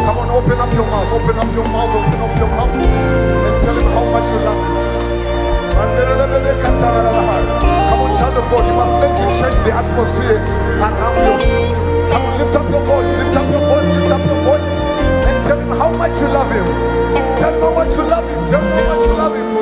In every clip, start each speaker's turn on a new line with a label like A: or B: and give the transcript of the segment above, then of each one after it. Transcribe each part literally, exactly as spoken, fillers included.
A: Come on, open up your mouth, open up your mouth, open up your mouth, and tell him how much you love him. Come on, child of God, you must learn to change the atmosphere around you. Come on, lift up your voice, lift up your voice, lift up your voice, and tell him how much you love him. Tell him how much you love him. Tell him how much you love him.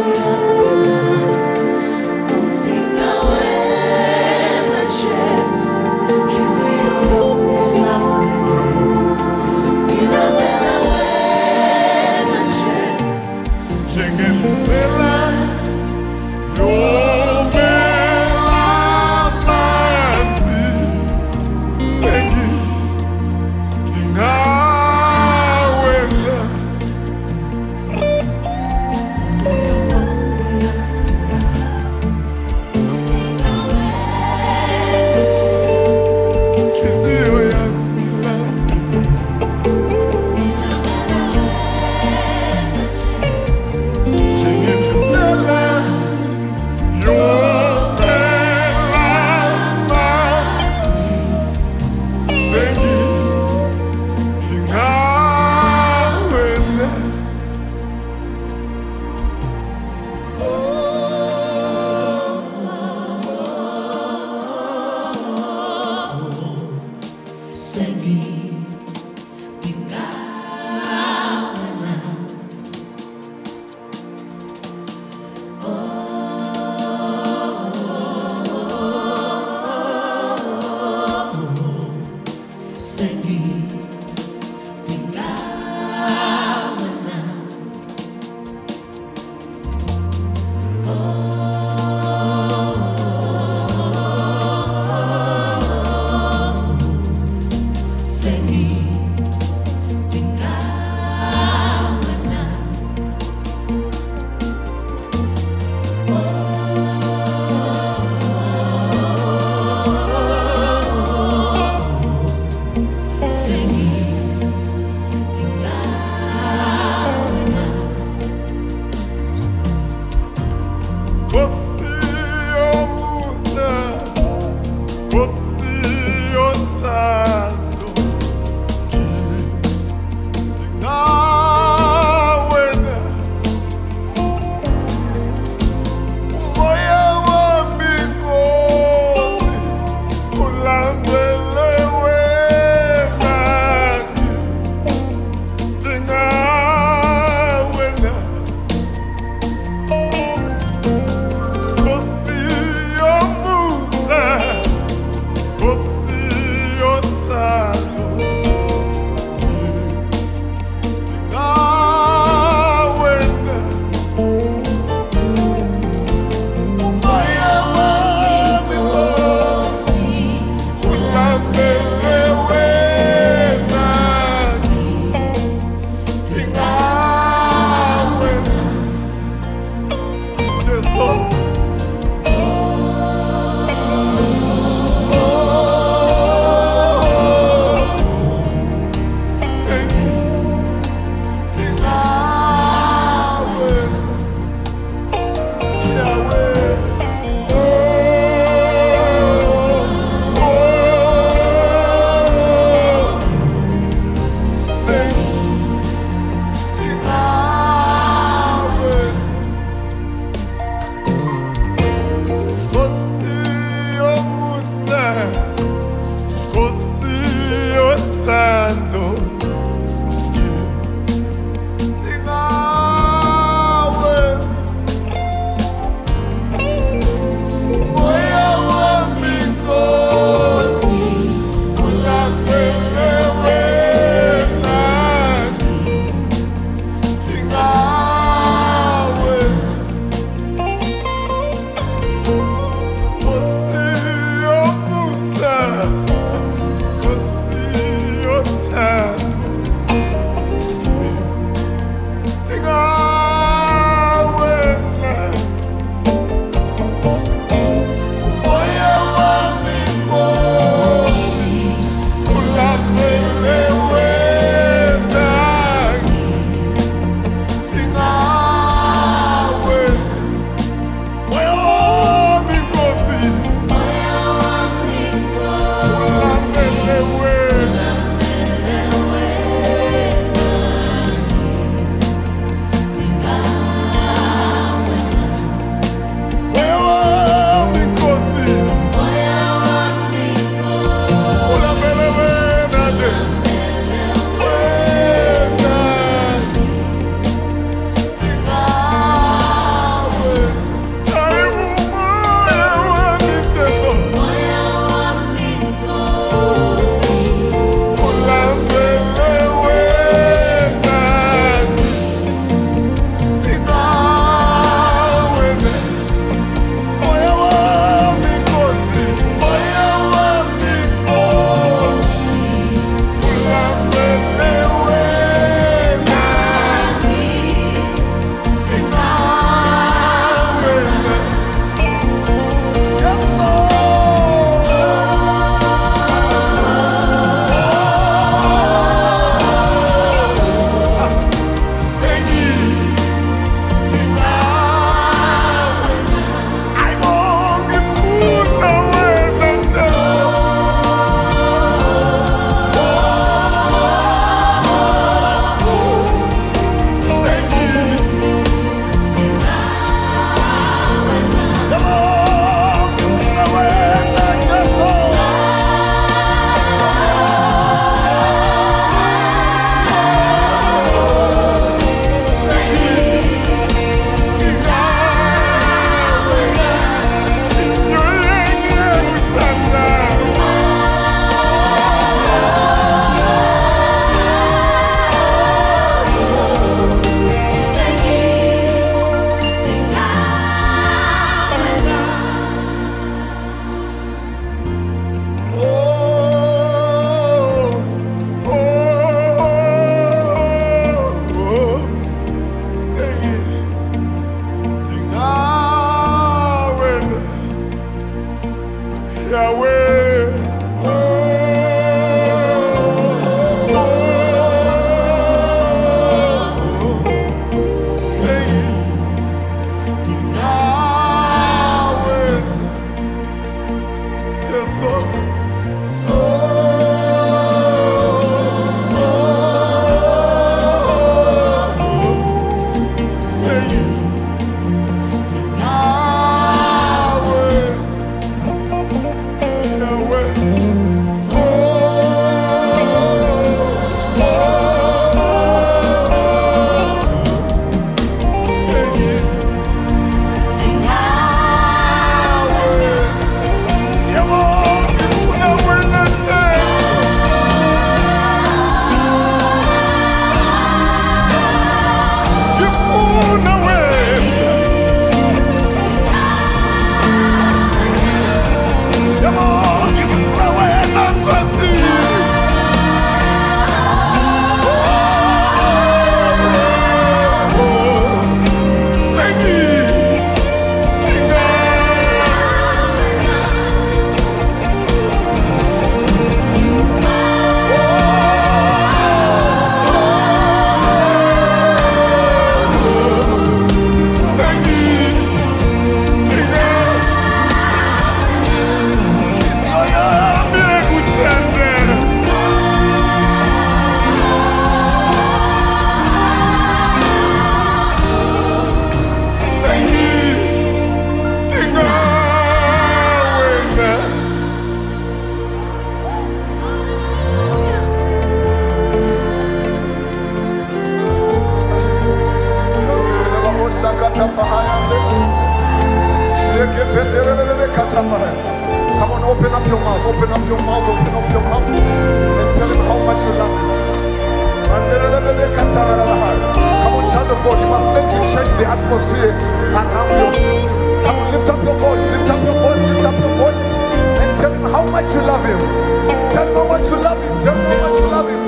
A: the atmosphere around you. Come on, lift up your voice, lift up your voice, lift up your voice, and tell him how much you love him. Tell him how much you love him. Tell him how much you love him.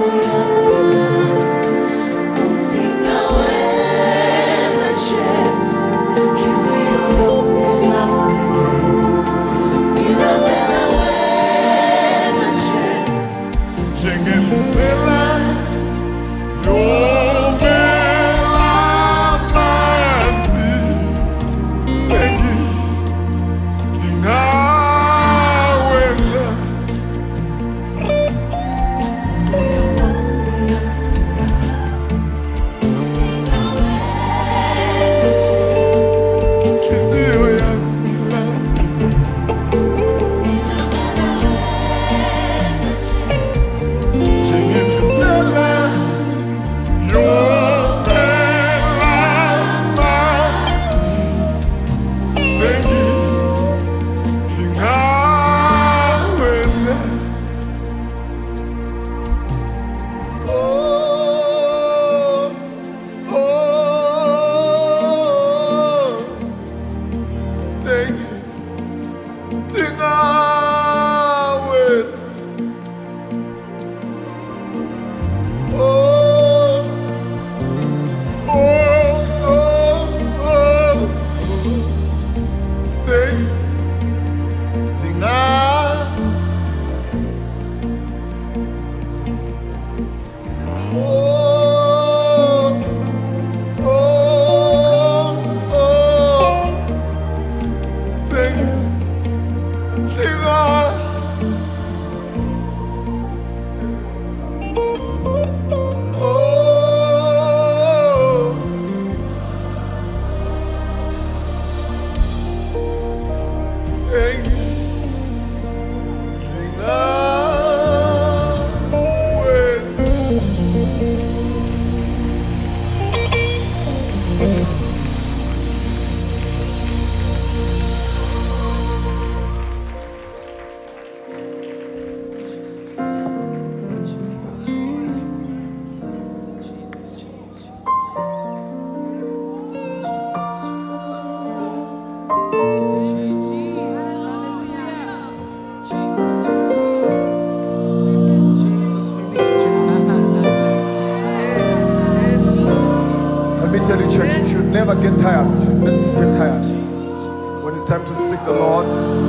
A: Never get tired. You should never get tired. When it's time to seek the Lord,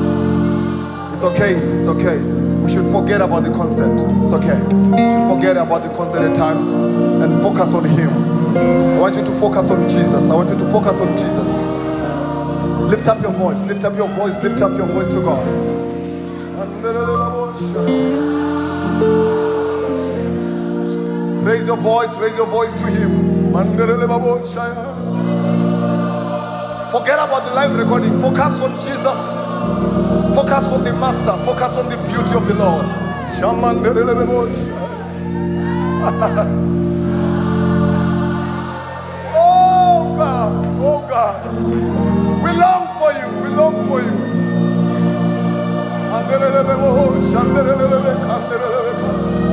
A: it's okay. It's okay. We should forget about the concert. It's okay. We should forget about the concert at times and focus on Him. I want you to focus on Jesus. I want you to focus on Jesus. Lift up your voice. Lift up your voice. Lift up your voice to God. Raise your voice. Raise your voice to Him. Forget about the live recording. Focus on Jesus. Focus on the Master. Focus on the beauty of the Lord. Oh God, oh God. We long for you. We long for you.